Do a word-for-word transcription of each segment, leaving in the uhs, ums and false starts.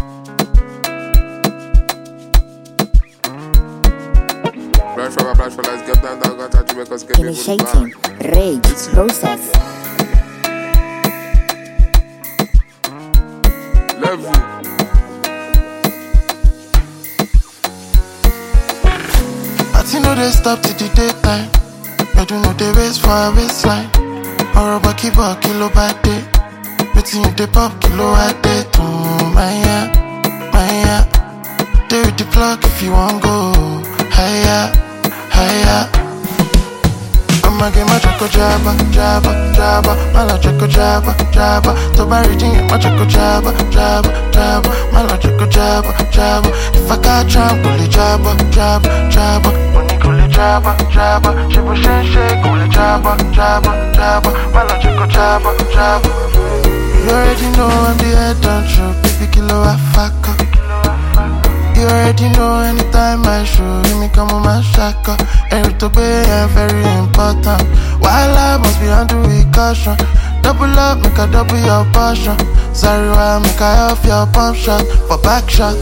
Brush for brush for let's get down, down, got to make us get Initiating rage process. Level. Party no dey stop till the daytime. You do no dey waste for a waistline. Or about keep up kilo by day. Waiting you dey pop kilo a day. Mm, my yeah, my yeah. Dey with the plug if you want go higher, higher. I'ma get my choco jabba, jabba, jabba. Mala choco jabba, jabba. To buy reading my choco jabba, jabba, jabba. Mala choco jabba, jabba. If I got tramp, pull it jabba, jabba, jabba. Money pull it jabba, jabba. She push and shake, pull it jabba, jabba, jabba. Mala choco jabba, jabba. You already know I'm the head on show, baby kilo I fuck up. You already know anytime I show you me come on my shaka. Every to be very important. While I must be under with caution. Double up, make a double your passion. Sorry, why make I off your pump shot for back shot.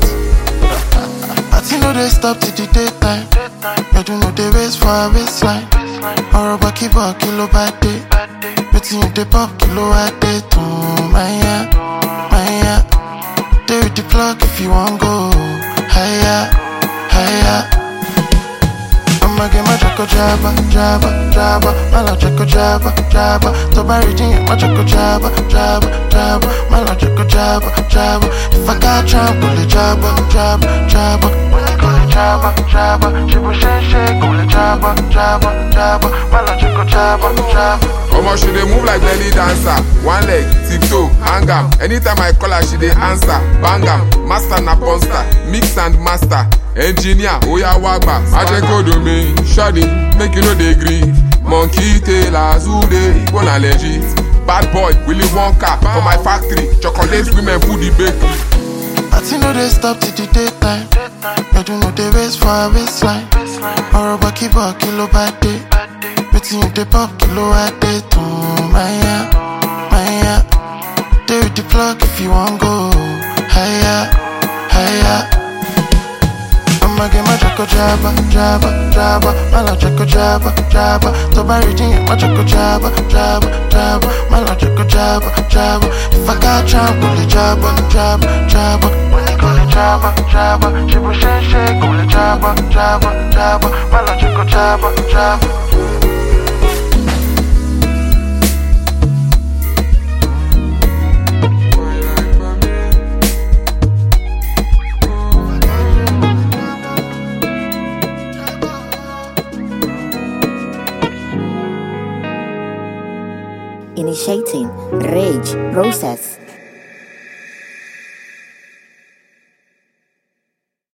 But you know they stop till the daytime. You do know they waste for a waistline. Or about keep up kilo by day. Waiting you they pop kilo a day. Mm, my yeah, my yeah. They with the plug if you want go higher, higher. I'ma get my choco jabba, jabba, jabba. Mala choco jabba, jabba. To buy reading my choco jabba, jabba, jabba. Mala choco jabba, jabba. If I got tramp, pull it jabba, jabba, jabba. When you pull it jabba, jabba. She push and shake, pull it jabba, jabba, jabba. Mala choco jabba, jabba. Omo, she dey move like belly dancer. One leg, tiptoe, hang am. Anytime I call her, she dey answer. Bang am, master na ponster, mix and master. Engineer, oya wagba. Ajeko do me, shoddy, make you no dey grieve. Monkey tail, azude, go na legit. Bad boy, Willy Wonka, for my factory. Chocolate women put the bakery. Party no dey stop till the daytime. You do no dey waste for a waistline. Or about keep up kilo by day. Waiting you dey pop kilo a day. Mm, my yeah, my yeah. Dey with the plug if you want go higher, higher. I'ma get my choco jabba, jabba, jabba. Mala choco jabba, jabba. To buy reading my choco jabba, jabba, jabba. Mala choco jabba, jabba. If I got tramp, pull it jabba, jabba, jabba. When you pull it jabba, jabba. She push and shake, pull it jabba, jabba, jabba. Mala choco jabba, jabba. Initiating rage process.